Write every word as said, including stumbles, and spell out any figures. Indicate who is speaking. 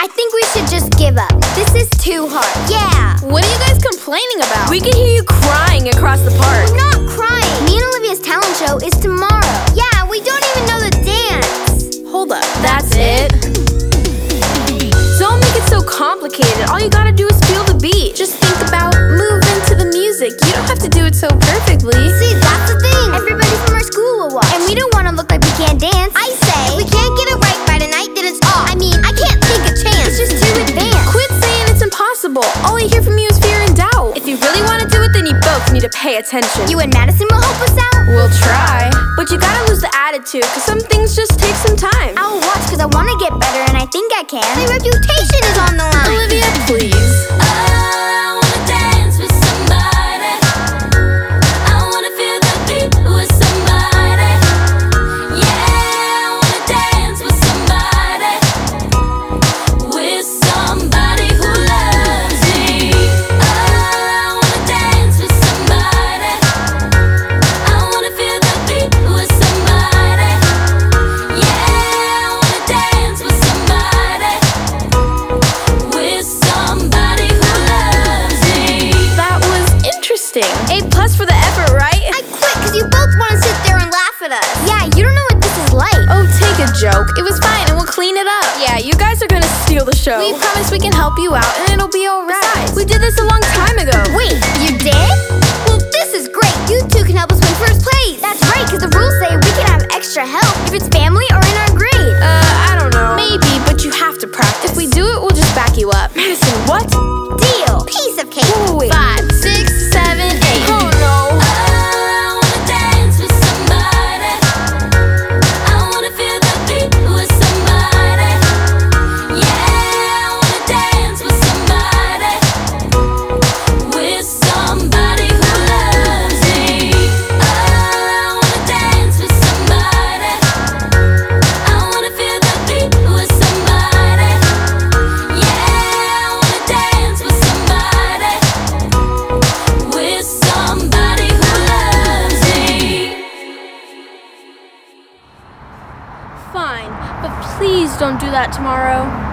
Speaker 1: I think we should just give up. This is too hard. Yeah.
Speaker 2: What are you guys complaining about? We can hear you crying across the park.
Speaker 1: We're not crying. Me and Olivia's talent show is tomorrow. Yeah, we don't even know the dance.
Speaker 2: Hold up. That's it? Don't make it so complicated. All you gotta do is feel the beat. Just think about move into the music. You don't have to do it so perfectly.
Speaker 1: See, that's the thing. Everybody from our school will watch. And we don't want to look like we can't dance. I say, if we can't get it right by tonight, then it's off. I mean, I can't take a chance. It's just too advanced.
Speaker 2: Quit saying it's impossible. All I hear from you is fear and doubt. If you really want to do it, then you both need to pay attention.
Speaker 1: You and Madison will help us out?
Speaker 2: We'll try. But you gotta lose the attitude, cause some things just take some time.
Speaker 1: I'll watch cause I want to get better and I think I can. My reputation is on the line.
Speaker 2: Olivia, please.
Speaker 3: I wanna dance with somebody. I wanna feel the beat with somebody. Yeah, I wanna dance with somebody. With somebody who loves me. I wanna dance with somebody. I wanna feel the beat with somebody. Yeah, I wanna dance with somebody. With somebody who loves me.
Speaker 2: That was interesting. A plus for the effort, right?
Speaker 1: I quit cause you both want to sit there and laugh at us. Yeah, you don't know what this is like.
Speaker 2: Oh, take a joke. It was fine and we'll clean it up. Yeah, you guys are gonna steal the show. We promise we can help you out and it'll be alright. Besides, we did this a long time ago.
Speaker 1: Wait, you did? Well, this is great. You two can help us win first place. That's right, cause the rules say we can have extra help if it's family or in our grade.
Speaker 2: Uh, I don't know. Maybe, but you have to practice. If we do it, we'll just back you up. Madison, what?
Speaker 1: Deal. Piece of cake.
Speaker 2: Wait.
Speaker 1: Five, six, seven, eight.
Speaker 2: Oh no.
Speaker 3: I wanna dance with somebody. I wanna feel the beat with somebody. Yeah, I wanna dance with somebody. With somebody who loves me. I wanna dance with somebody. I wanna feel the beat with somebody. Yeah, I wanna dance with somebody. With somebody who loves me.
Speaker 2: Fine, but please don't do that tomorrow.